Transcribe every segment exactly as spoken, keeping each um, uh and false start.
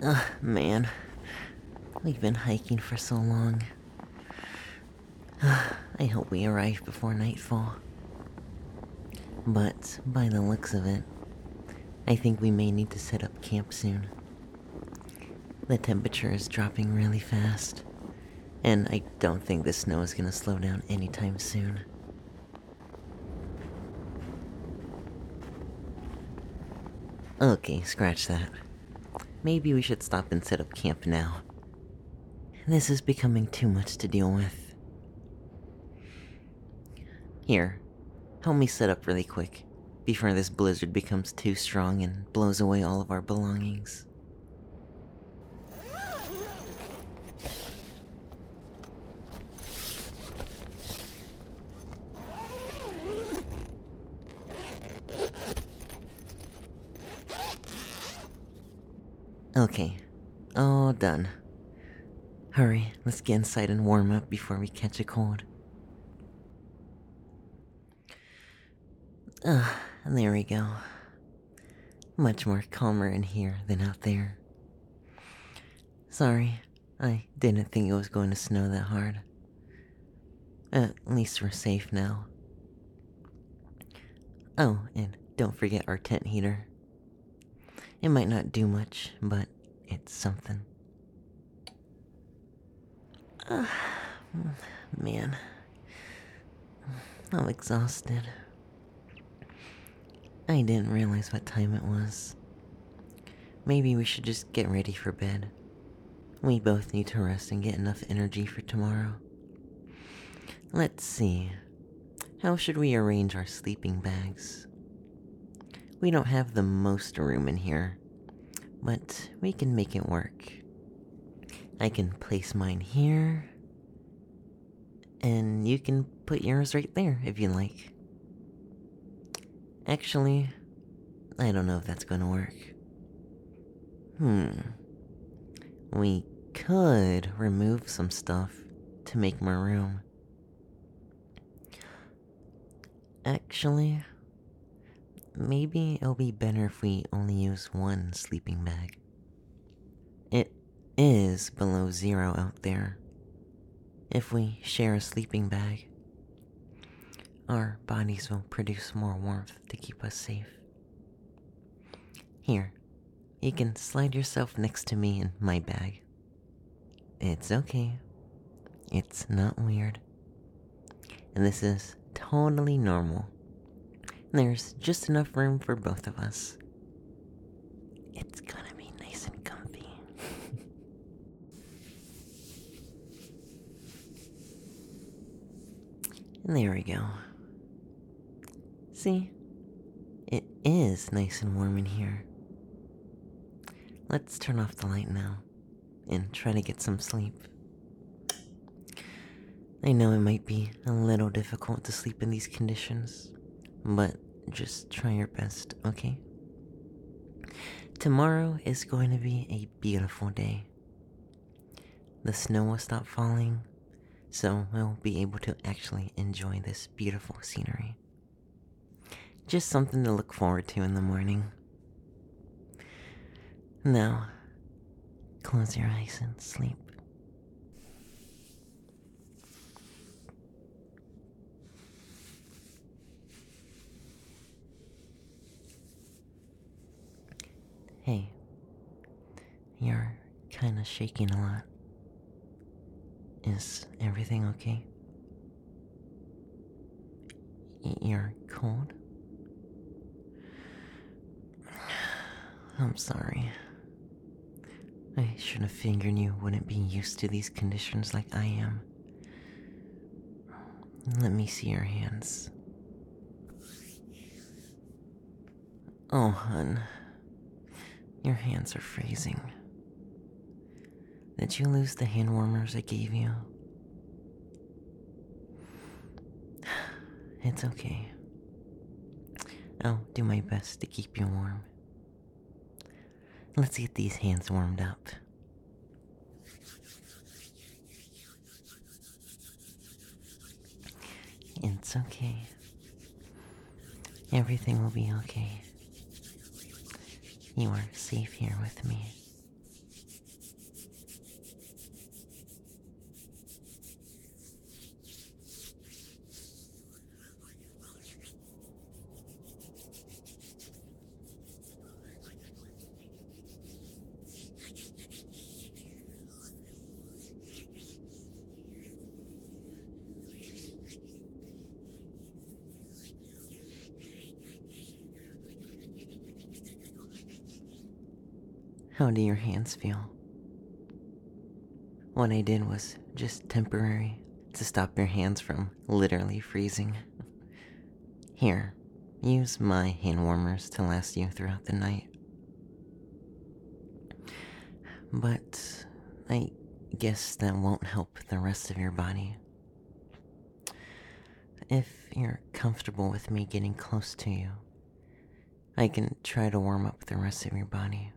Ugh, man. We've been hiking for so long. I hope we arrive before nightfall. But, by the looks of it, I think we may need to set up camp soon. The temperature is dropping really fast, and I don't think the snow is gonna slow down anytime soon. Okay, scratch that. Maybe we should stop and set up camp now. This is becoming too much to deal with. Here, help me set up really quick, before this blizzard becomes too strong and blows away all of our belongings. Okay, all done. Hurry, let's get inside and warm up before we catch a cold. Ah, there we go. Much more calmer in here than out there. Sorry, I didn't think it was going to snow that hard. At least we're safe now. Oh, and don't forget our tent heater. It might not do much, but it's something. Ah, man. I'm exhausted. I didn't realize what time it was. Maybe we should just get ready for bed. We both need to rest and get enough energy for tomorrow. Let's see. How should we arrange our sleeping bags? We don't have the most room in here, but we can make it work. I can place mine here, and you can put yours right there if you like. Actually, I don't know if that's gonna work. Hmm. We could remove some stuff to make more room. Actually, maybe it'll be better if we only use one sleeping bag. It is below zero out there. If we share a sleeping bag, our bodies will produce more warmth to keep us safe. Here, you can slide yourself next to me in my bag. It's okay. It's not weird. And this is totally normal. There's just enough room for both of us. It's gonna be nice and comfy. And there we go. See? It is nice and warm in here. Let's turn off the light now and try to get some sleep. I know it might be a little difficult to sleep in these conditions, but just try your best, okay? Tomorrow is going to be a beautiful day. The snow will stop falling, so we'll be able to actually enjoy this beautiful scenery. Just something to look forward to in the morning. Now, close your eyes and sleep. Hey, you're kinda shaking a lot. Is everything okay? Y- You're cold? I'm sorry. I should have figured you wouldn't be used to these conditions like I am. Let me see your hands. Oh, hun. Your hands are freezing. Did you lose the hand warmers I gave you? It's okay. I'll do my best to keep you warm. Let's get these hands warmed up. It's okay. Everything will be okay. You are safe here with me. How do your hands feel? What I did was just temporary to stop your hands from literally freezing. Here, use my hand warmers to last you throughout the night. But I guess that won't help the rest of your body. If you're comfortable with me getting close to you, I can try to warm up the rest of your body.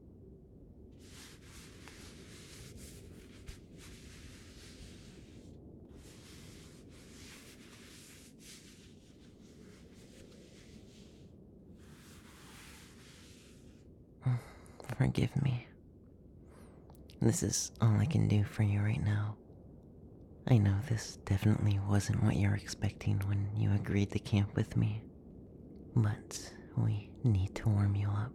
Forgive me. This is all I can do for you right now. I know this definitely wasn't what you were expecting when you agreed to camp with me, but we need to warm you up.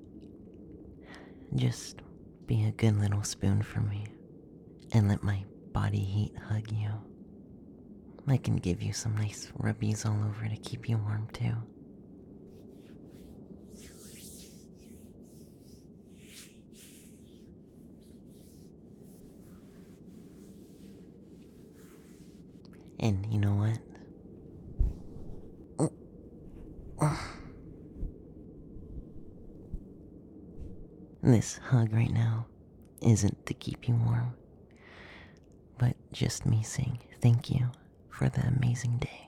Just be a good little spoon for me, and let my body heat hug you. I can give you some nice rubbies all over to keep you warm too. And you know what? This hug right now isn't to keep you warm, but just me saying thank you for the amazing day.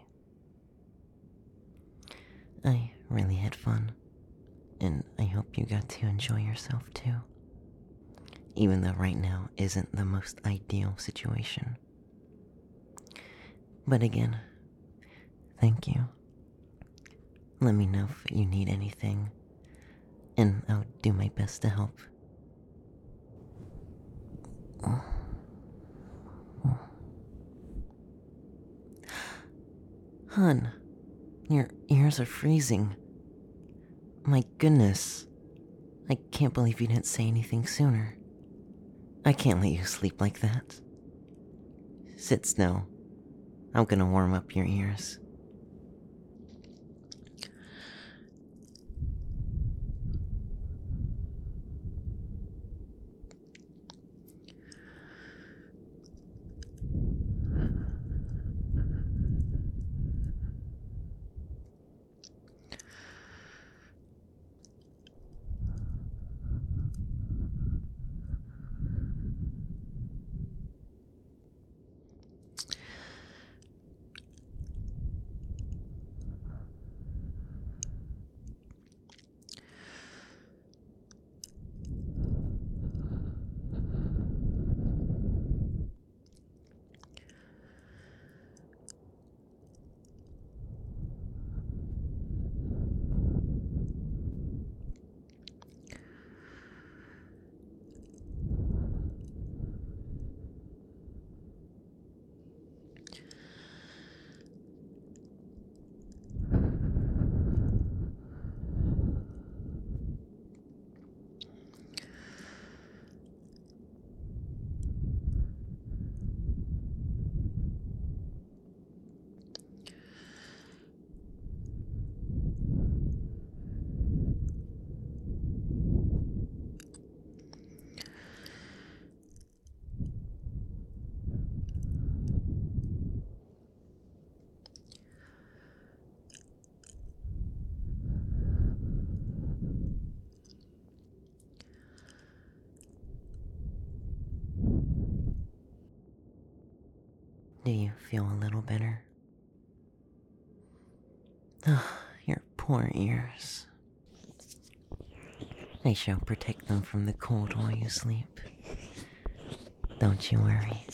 I really had fun, and I hope you got to enjoy yourself too. Even though right now isn't the most ideal situation. But again, thank you. Let me know if you need anything, and I'll do my best to help. Hun, your ears are freezing. My goodness. I can't believe you didn't say anything sooner. I can't let you sleep like that. Sit still. I'm gonna warm up your ears. Do you feel a little better? Oh, your poor ears. I shall protect them from the cold while you sleep. Don't you worry.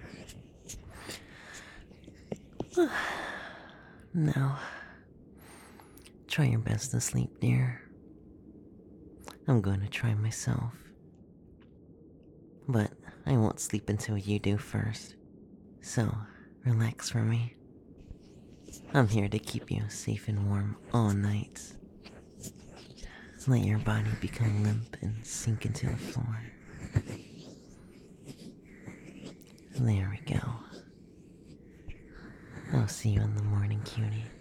Now, try your best to sleep, dear. I'm going to try myself. But I won't sleep until you do first. So, relax for me. I'm here to keep you safe and warm all night. Let your body become limp and sink into the floor. There we go. I'll see you in the morning, cutie.